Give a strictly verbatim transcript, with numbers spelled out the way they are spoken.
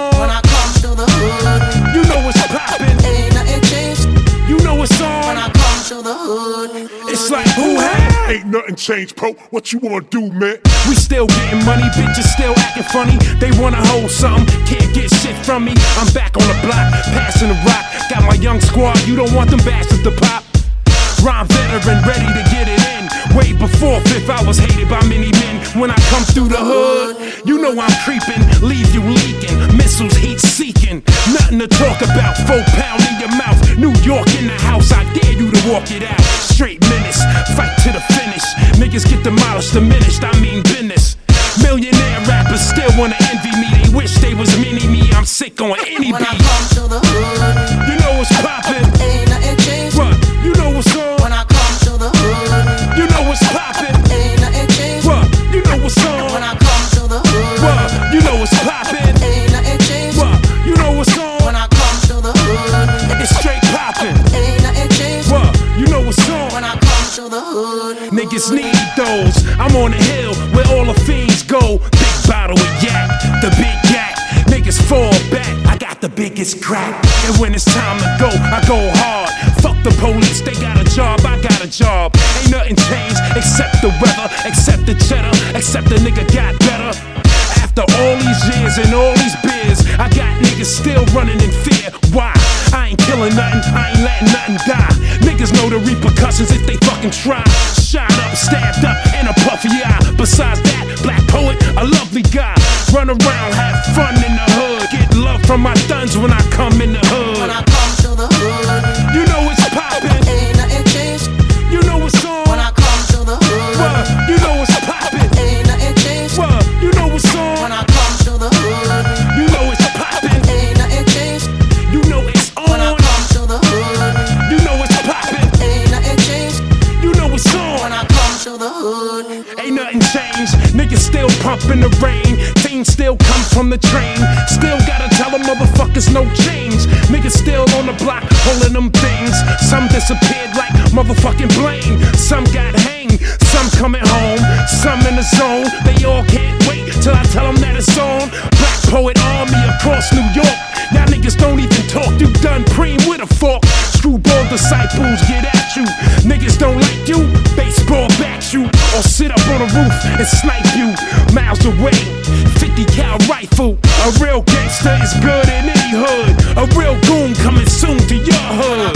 on? When I come through the hood, You know what's poppin'. ain't nothing changed. You know what's on? When I come through the hood, It's like who had? Ain't nothing changed, po. What you wanna do, man? We still getting money, bitches still acting funny. They wanna hold something, can't get shit from me. I'm back on the block, passing the rock. Got my young squad, you don't want them bastards to pop. Rhyme veteran, ready to get it in. Way before fifth, I was hated by many men. When I come through the hood, you know I'm creeping, leave you leaking. Missiles heat seeking, nothing to talk about. Four pound in your mouth, New York in the house. I dare you to walk it out. Straight menace, fight to the finish. Niggas get demolished, diminished. I mean business. Millionaire rappers still wanna envy me. They wish they was mini me. I'm sick on any when I beat. come through the hood, You know what's poppin'. ain't nothing changed. What? You know what's on? When I come through the hood, You know what's poppin'. ain't nothing changed. What? You know what's on? When I come through the hood, What? You know what's poppin'. ain't nothing changed. What? You know what's When on? I come through the hood, It's straight poppin'. ain't nothing changed. What? You know what's on? When I come through the hood, Niggas need those. I'm on the hill where all the fiends go. Big bottle of yak, the big yak. Niggas fall back. I got the biggest crack. And when it's time to go, I go hard. Fuck the police, they got a job, I got a job. Ain't nothing changed except the weather, except the cheddar, except the nigga got better. After all these years and all these beers, I got niggas still running in fear. Why? I ain't killing nothing, I ain't letting nothing die. Niggas know the repercussions if they fucking try. Shot up, stabbed up, in a puffy eye. Besides that, black poet, a lovely guy. Run around, have fun in the hood. Get love from my thuns when I come in the when hood. I come through the hood, You know it's poppin'. ain't nothing changed. You know what's on? When I come through the hood, What? You know what's poppin'. ain't nothing changed. What? You know what's When on? I come through the hood, You know it's poppin'. ain't nothing changed. You know it's When I on. come through the hood, You know it's poppin'. ain't nothing changed. You know it's When on. I come through the hood, Ain't nothing changed. Niggas still pumping the rain. Things still come from the train. Still gotta tell them motherfuckers no change. Niggas still on the block holding them things. Some disappeared like motherfucking Blaine. Some got hanged. Some coming home. Some in the zone. They all can't wait till I tell them that it's on. Black Poet Army across New York. Now niggas don't even talk. You done preem with a fork. Screwball disciples get at you. Niggas don't like you. Baseball bat you. Or sit up on a roof and snipe you. Miles away. fifty cal rifle. A real gangster is good in any hood. A real goon coming soon to your hood.